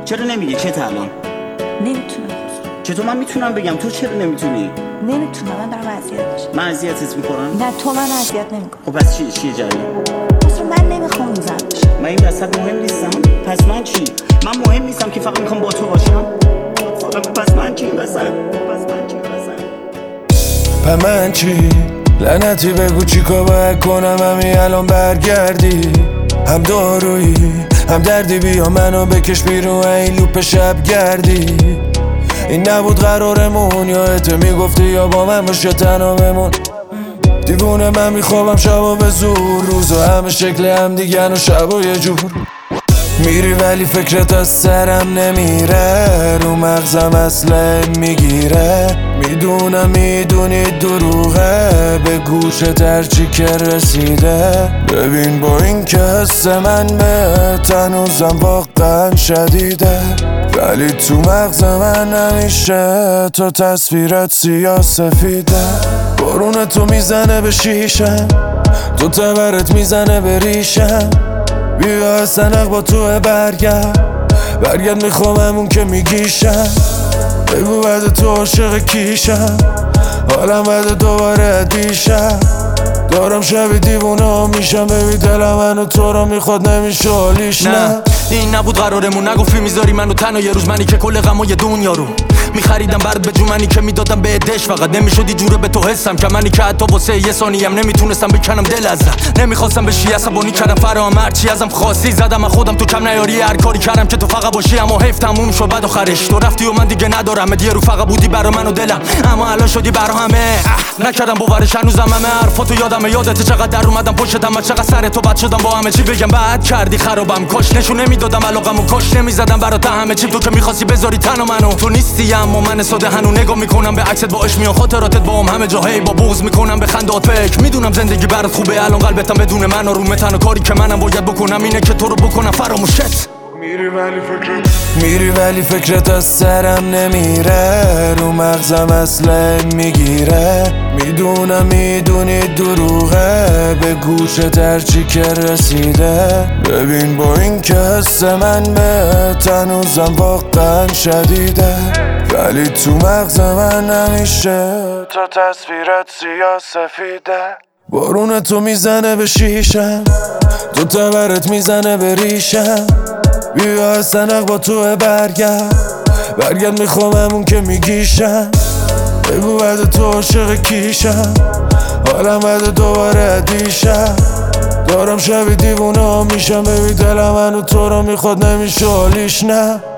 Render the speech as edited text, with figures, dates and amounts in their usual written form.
چرا نمیگی چه الان؟ نمیتونم. چطور من میتونم بگم؟ تو چرا نمیتونی؟ نمیتونم، من دارم اذیت میشم. من اذیتت میکنم؟ نه تو من اذیت نمیکنی. خب پس چیه جریان؟ اصلا من نمیخوام زن بشم. من این وسط مهم نیستم؟ پس من چی؟ من مهم نیستم که فقط میخوام با تو باشم؟ پس من چی این وسط؟ من چی؟ لعنتی بگو چیکار باید کنم همین الان برگردی. هم دارویی هم دردی، بیا منو بکش بیرون این لوپ شب گردی. این نبود قرارمون، یا ات میگفتی یا با من باش یا تنها بمون. دیوونه من میخوابم شبا به زور، روزا همه شکل هم دیگن و شبا یه جور. میری ولی فکرت از سرم نمیره، رو مغزم اصله میگیره. میدونم میدونی دروغه، به گوشت هرچی که رسیده. ببین با این که حس من به هنوزم واقعا شدیده، ولی تو مغز من همیشه تو تصویرت سیاه سفیده. بارون تو میزنه به شیشم، تو تبرت میزنه به ریشم. بیا سنق با تو برگرد میخوام همون که میگیشم. بگو بعد تو عاشق کیشم، حالم بعد دوباره دیشم. دارم شبی دیوونه میشم، ببی دلم منو تو رو میخواد نمیشه حالیش. نه این نبود قرارمون، نگفتی میذاری منو تنها یه روز، منی که کل غمای دنیا رو میخریدم برات به جو، منی که میدادم به دش، فقط نمیشدی جوره به تو حسم که منی که حتی واسه یه ثانیه‌ام نمیتونستم بکنم دل ازت. نمیخواستم بشی عصبانی کردم فرام، هرچی ازم خواستی زدم، من خودم تو کم نیاری، هر کاری کردم که تو فقط باشی، اما حیف تموم شد بعد آخرش تو رفتی و من دیگه ندارم دیگه. رو فقط بودی برا من و دلم، اما الان شدی برا همه. نکردم باورش هنوزم همه حرفاتو یادمه، یادت چقدر در اومدم پشتم، من چقدر سر تو بد شدم با همه چی. بگم بعد کردی خرابم، کاش نشون نمیدادم علاقمو، کاش نمیزدم برات همه چی. تو که میخواستی بذاری تنها منو، تو نیستی اما من ساده هنو نگاه میکنم به عکست با عشق میان خاطراتت با هم همه جا، هی با بغض میکنم به خندات فکر. میدونم زندگی برات خوبه الان قلبتم بدون من آرومه، تنها کاری که منم باید بکنم اینه که تو رو بکنم فراموشت. میری ولی فکرت از سرم نمیره، رو مغزم اصله میگیره. میدونم میدونی دروغه، به گوشت هرچی که رسیده. ببین با این که حس من به هنوزم واقعا شدیده، ولی تو مغز من همیشه تو تصویرت سیاه سفیده. بارون تو میزنه به شیشم، تو تبرت میزنه به ریشم. بیا سنق با تو برگرد میخوام همون که میگیشم. بگو بعد تو عاشق کیشم، حالم بعد دوباره دیشم. دارم شبی دیوونه میشم، ببی دلم منو تو رو میخواد نمیشه حالیش. نه